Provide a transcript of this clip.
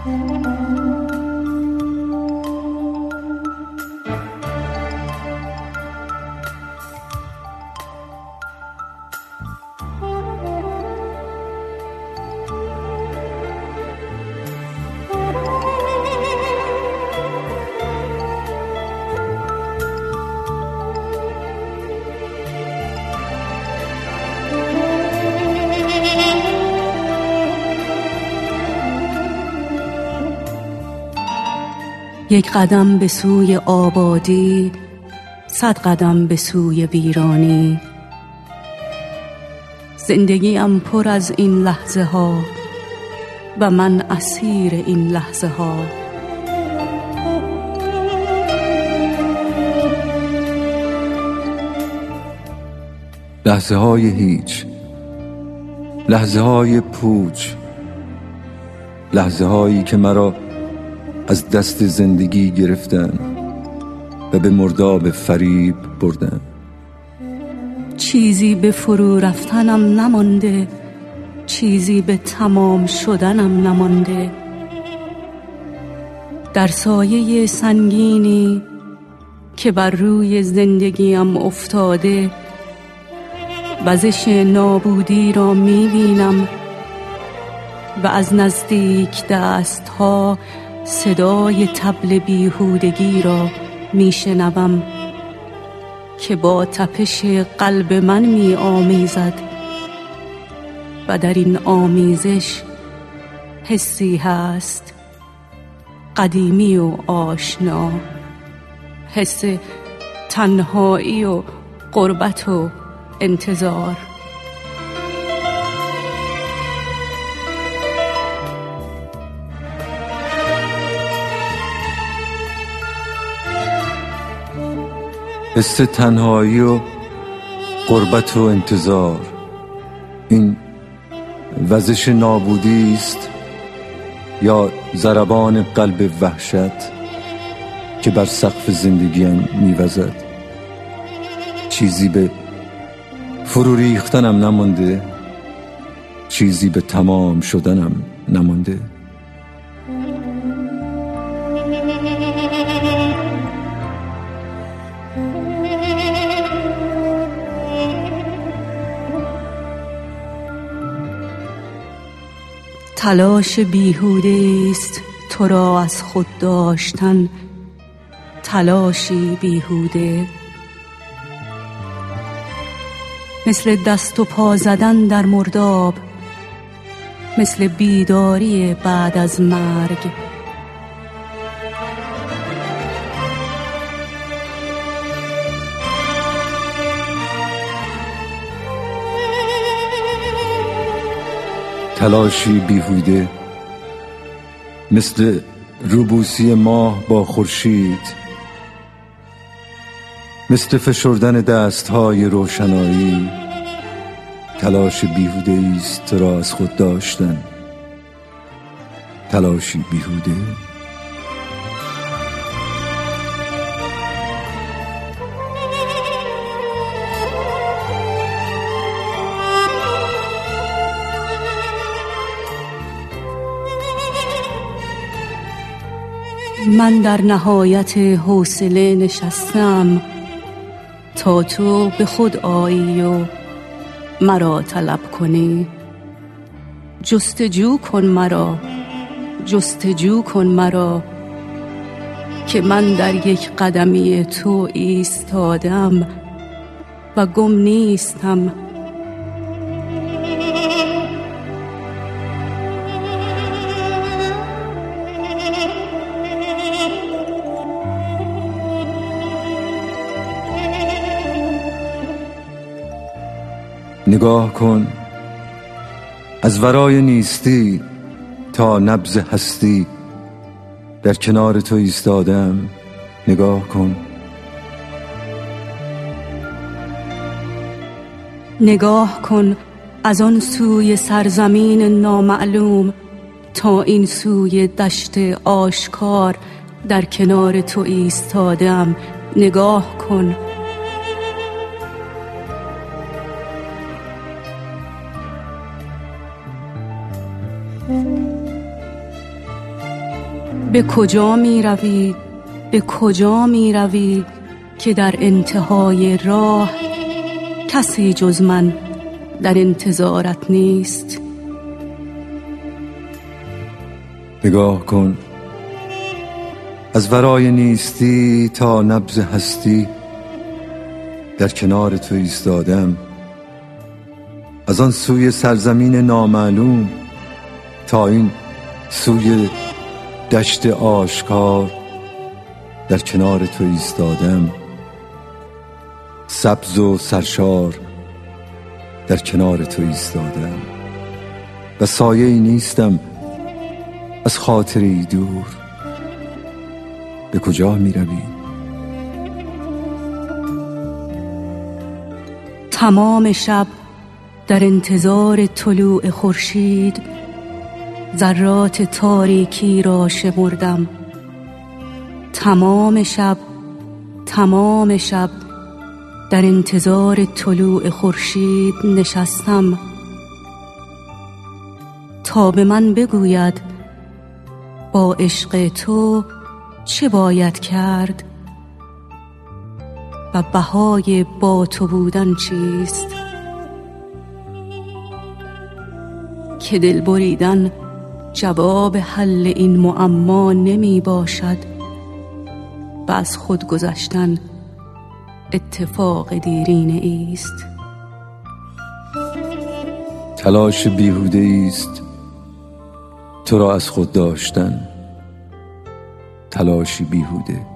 یک قدم به سوی آبادی، 100 قدم به سوی ویرانی. زندگیم پر از این لحظه ها و من اسیر این لحظه ها. لحظه های هیچ، لحظه های پوچ، لحظه هایی که مرا از دست زندگی گرفتن و به مرداب فریب بردن. چیزی به فرو رفتنم نمانده، چیزی به تمام شدنم نمانده. در سایه سنگینی که بر روی زندگیم افتاده، وزش نابودی را می‌بینم و از نزدیک دست‌ها صدای طبل بیهودگی را میشنوم که با تپش قلب من می‌آمیزد و در این آمیزش حسی هست قدیمی و آشنا، حس تنهایی و غربت و انتظار. حس تنهایی و غربت و انتظار، این وزش نابودی است یا ضربان قلب وحشت که بر سقف زندگیم میوزد؟ چیزی به فرو ریختنم نمانده، چیزی به تمام شدنم نمانده. تلاش بیهوده است تو را از خود داشتن، تلاشی بیهوده، مثل دست و پا زدن در مرداب، مثل بیداری بعد از مرگ. تلاشی بیهوده، مثل روبوسی ماه با خورشید، مثل فشردن دستهای روشنایی. تلاش بیهوده است را از خود داشتن، تلاشی بیهوده. من در نهایت حوصله نشستم تا تو به خود آیی و مرا طلب کنی. جستجو کن مرا، جستجو کن مرا، که من در یک قدمی تو ایستادم و گم نیستم. نگاه کن، از ورای نیستی تا نبض هستی در کنار تو ایستادم. نگاه کن، نگاه کن، از آن سوی سرزمین نامعلوم تا این سوی دشت آشکار در کنار تو ایستادم. نگاه کن. به کجا می روی، به کجا می روی که در انتهای راه کسی جز من در انتظارت نیست؟ نگاه کن، از ورای نیستی تا نبض هستی در کنار تو ایستادم. از آن سوی سرزمین نامعلوم تا این سوی دشت آشکار در کنار تو ایستادم. سبز و سرشار در کنار تو ایستادم و سایه‌ای نیستم از خاطری دور. به کجا می روی؟ تمام شب در انتظار طلوع خورشید ذرات تاریکی را شمردم. تمام شب در انتظار طلوع خورشید نشستم تا به من بگوید با عشق تو چه باید کرد و بهای با تو بودن چیست. که دل بریدن جواب حل این معما نمی باشد و از خود گذشتن اتفاق دیرینه است. تلاش بیهوده است تو را از خود داشتن، تلاشی بیهوده.